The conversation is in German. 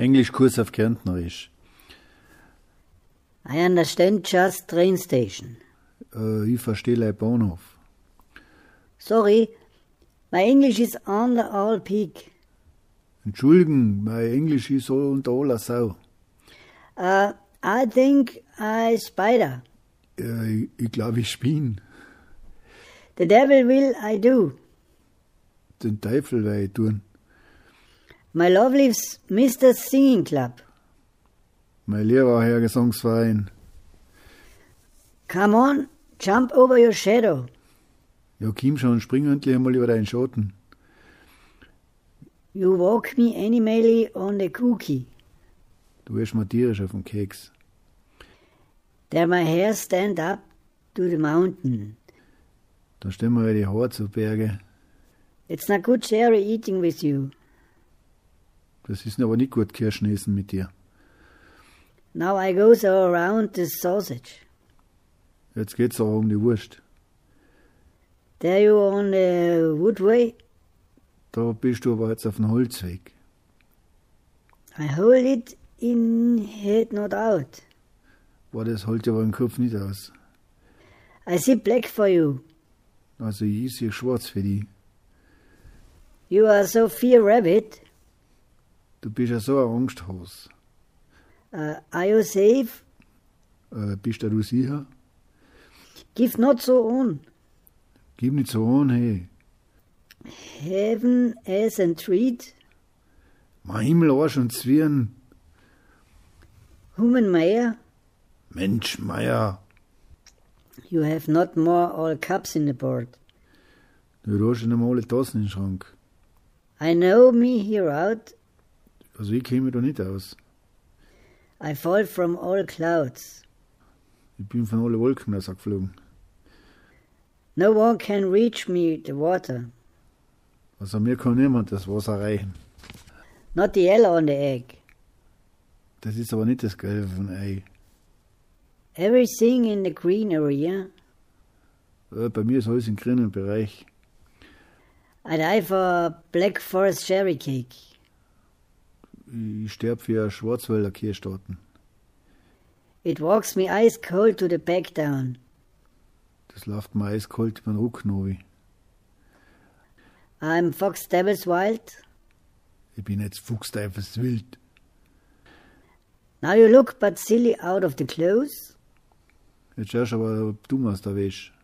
Englischkurs auf Kärntnerisch. I understand just train station. Ich verstehe leider Bahnhof. Sorry, my English is under all peak. Entschuldigen, mein Englisch ist so unter aller Sau. I think I spider. Ich glaube, ich spinn. The devil will I do. Den Teufel will ich tun. My love lives Mr. Singing Club. Mein Lehrer, Herr Gesangsverein. Come on, jump over your shadow. Ja, komm schon, spring endlich einmal über deinen Schatten. You walk me animally on the cookie. Du wirst mir tierisch auf den Keks. There my hair stand up to the mountain. Da stehen mir die Haare zu Berge. It's not good cherry eating with you. Das ist aber nicht gut Kirschen essen mit dir. Now I go so around the sausage. Jetzt geht's auch um die Wurst. There you on the woodway. Da bist du aber jetzt auf dem Holzweg. I hold it in head not out. Boah, das hält aber im Kopf nicht aus. I see black for you. Also ich sehe schwarz für dich. You are so fear rabbit. Du bist ja so ein Angsthase. Are you safe? Bist du sicher? Give not so on. Gib nicht so an, hey. Heaven as and treat. Mein Himmel, Arsch und Zwirn. Human Mayer. Mensch, Meier. You have not more all cups in the board. Du hast ja noch alle Tassen im Schrank. I know me here out. Also ich käme da nicht aus. I fall from all clouds. Ich bin von allen Wolken rausgeflogen. No one can reach me the water. Also mir kann niemand das Wasser reichen. Not the yellow on the egg. Das ist aber nicht das Gelbe von Ei. Everything in the green area. Bei mir ist alles im grünen Bereich. I die for Black Forest Cherry Cake. Ich sterbe für Schwarzwälder Kirschtorten. It walks me ice cold to the back down. Das läuft mir eiskalt über den Rücken runter. I'm Fox Devil's Wild. Ich bin jetzt fuchsteufelswild. Now you look but silly out of the clothes. Jetzt schaust du aber dumm aus der Wäsche.